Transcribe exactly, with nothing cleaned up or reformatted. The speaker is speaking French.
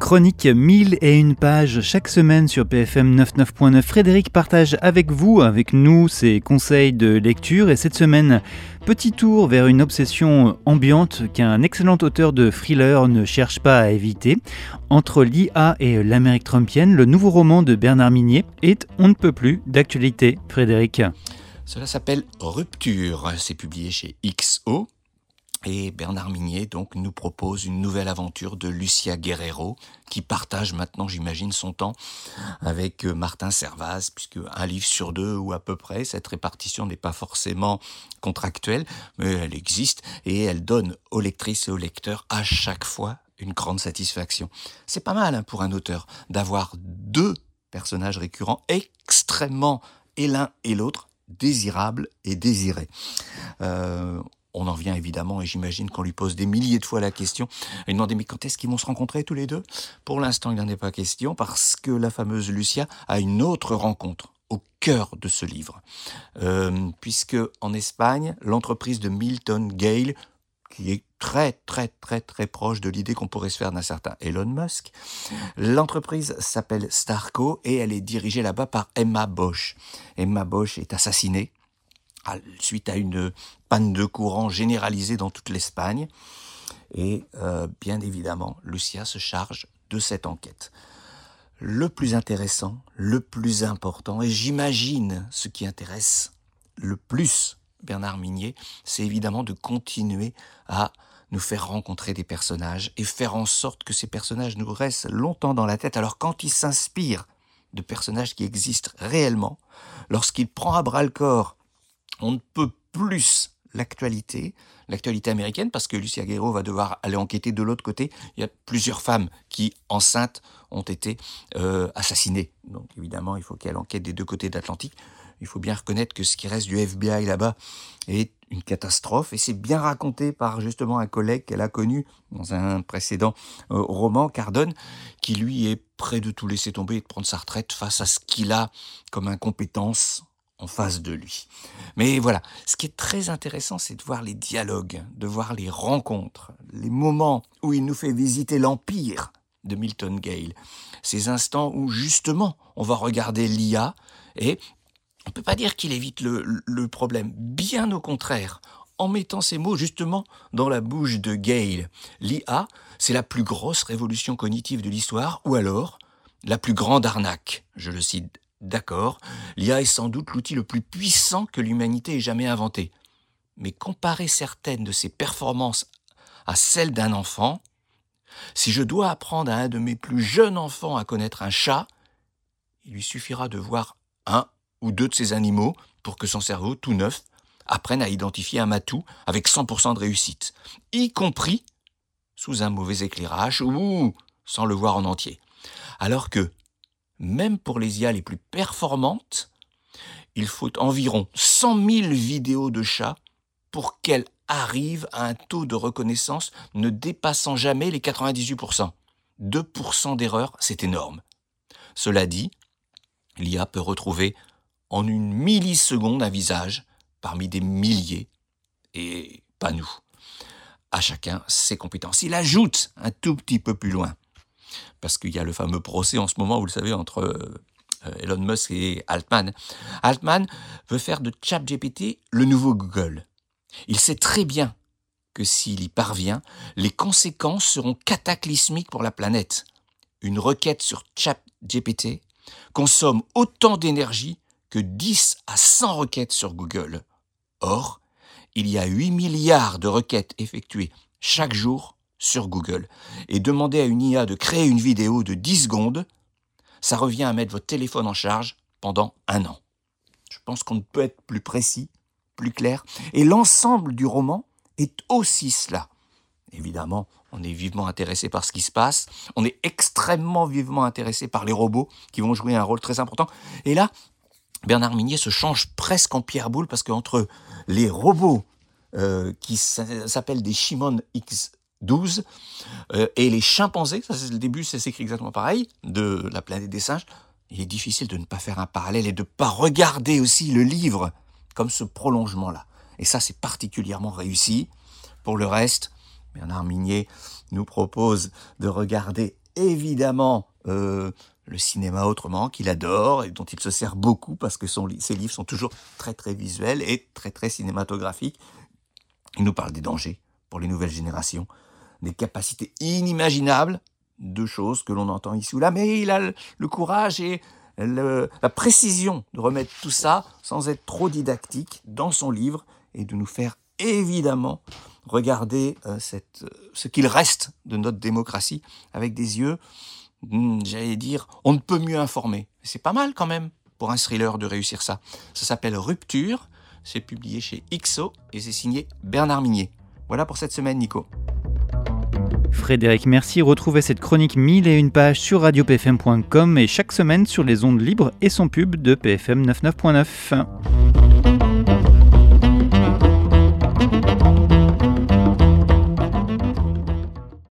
chronique mille et une pages chaque semaine sur P F M quatre-vingt-dix-neuf point neuf. Frédéric partage avec vous, avec nous, ses conseils de lecture. Et cette semaine, petit tour vers une obsession ambiante qu'un excellent auteur de thriller ne cherche pas à éviter. Entre l'I A et l'Amérique trumpienne, le nouveau roman de Bernard Minier est on ne peut plus d'actualité. Frédéric. Cela s'appelle Rupture. C'est publié chez X O. Et Bernard Minier donc nous propose une nouvelle aventure de Lucia Guerrero qui partage maintenant, j'imagine, son temps avec Martin Servaz, puisque un livre sur deux ou à peu près, cette répartition n'est pas forcément contractuelle, mais elle existe et elle donne aux lectrices et aux lecteurs à chaque fois une grande satisfaction. C'est pas mal hein, pour un auteur d'avoir deux personnages récurrents extrêmement, et l'un et l'autre, désirables et désirés. Euh, On en vient évidemment, et j'imagine qu'on lui pose des milliers de fois la question, et demander mais quand est-ce qu'ils vont se rencontrer tous les deux ? Pour l'instant, il n'en est pas question, parce que la fameuse Lucia a une autre rencontre au cœur de ce livre. Euh, puisque en Espagne, l'entreprise de Milton Gale, qui est très très très très proche de l'idée qu'on pourrait se faire d'un certain Elon Musk, l'entreprise s'appelle Starco, et elle est dirigée là-bas par Emma Bosch. Emma Bosch est assassinée suite à une panne de courant généralisée dans toute l'Espagne. Et euh, bien évidemment, Lucia se charge de cette enquête. Le plus intéressant, le plus important, et j'imagine ce qui intéresse le plus Bernard Minier, c'est évidemment de continuer à nous faire rencontrer des personnages et faire en sorte que ces personnages nous restent longtemps dans la tête. Alors quand il s'inspire de personnages qui existent réellement, lorsqu'il prend à bras-le-corps on ne peut plus l'actualité, l'actualité américaine, parce que Lucia Guerrero va devoir aller enquêter de l'autre côté. Il y a plusieurs femmes qui, enceintes, ont été euh, assassinées. Donc évidemment, il faut qu'elle enquête des deux côtés de l'Atlantique. Il faut bien reconnaître que ce qui reste du F B I là-bas est une catastrophe. Et c'est bien raconté par justement un collègue qu'elle a connu dans un précédent euh, roman, Cardone, qui lui est prêt de tout laisser tomber et de prendre sa retraite face à ce qu'il a comme incompétence en face de lui. Mais voilà, ce qui est très intéressant, c'est de voir les dialogues, de voir les rencontres, les moments où il nous fait visiter l'empire de Milton Gale. Ces instants où, justement, on va regarder l'I A et on ne peut pas dire qu'il évite le, le problème. Bien au contraire, en mettant ces mots, justement, dans la bouche de Gale. L'I A, c'est la plus grosse révolution cognitive de l'histoire, ou alors la plus grande arnaque, je le cite. D'accord, l'I A est sans doute l'outil le plus puissant que l'humanité ait jamais inventé. Mais comparer certaines de ses performances à celles d'un enfant, si je dois apprendre à un de mes plus jeunes enfants à connaître un chat, il lui suffira de voir un ou deux de ces animaux pour que son cerveau, tout neuf, apprenne à identifier un matou avec cent pour cent de réussite, y compris sous un mauvais éclairage ou sans le voir en entier. Alors que même pour les I A les plus performantes, il faut environ cent mille vidéos de chats pour qu'elles arrivent à un taux de reconnaissance ne dépassant jamais les quatre-vingt-dix-huit pour cent. deux pour cent d'erreur, c'est énorme. Cela dit, l'I A peut retrouver en une milliseconde un visage parmi des milliers, et pas nous. À chacun ses compétences. Il ajoute un tout petit peu plus loin. Parce qu'il y a le fameux procès en ce moment, vous le savez, entre euh, Elon Musk et Altman. Altman veut faire de ChatGPT le nouveau Google. Il sait très bien que s'il y parvient, les conséquences seront cataclysmiques pour la planète. Une requête sur ChatGPT consomme autant d'énergie que dix à cent requêtes sur Google. Or, il y a huit milliards de requêtes effectuées chaque jour sur Google, et demander à une I A de créer une vidéo de dix secondes, ça revient à mettre votre téléphone en charge pendant un an. Je pense qu'on ne peut être plus précis, plus clair, et l'ensemble du roman est aussi cela. Évidemment, on est vivement intéressé par ce qui se passe, on est extrêmement vivement intéressé par les robots qui vont jouer un rôle très important, et là, Bernard Minier se change presque en pierre-boule, parce qu'entre les robots euh, qui s'appellent des Shimon X douze, euh, et les chimpanzés, ça c'est le début, ça s'écrit exactement pareil, de la planète des singes, il est difficile de ne pas faire un parallèle et de ne pas regarder aussi le livre comme ce prolongement-là. Et ça, c'est particulièrement réussi. Pour le reste, Bernard Minier nous propose de regarder évidemment euh, le cinéma autrement, qu'il adore et dont il se sert beaucoup parce que son, ses livres sont toujours très très visuels et très très cinématographiques. Il nous parle des dangers pour les nouvelles générations, des capacités inimaginables de choses que l'on entend ici ou là, mais il a le, le courage et le, la précision de remettre tout ça sans être trop didactique dans son livre et de nous faire évidemment regarder euh, cette, ce qu'il reste de notre démocratie avec des yeux, hmm, j'allais dire, on ne peut mieux informer. C'est pas mal quand même pour un thriller de réussir ça. Ça s'appelle Rupture, c'est publié chez X O et c'est signé Bernard Minier. Voilà pour cette semaine, Nico. Frédéric, merci. Retrouvez cette chronique mille et une pages sur radio p f m point com et chaque semaine sur les ondes libres et son pub de P F M quatre-vingt-dix-neuf point neuf.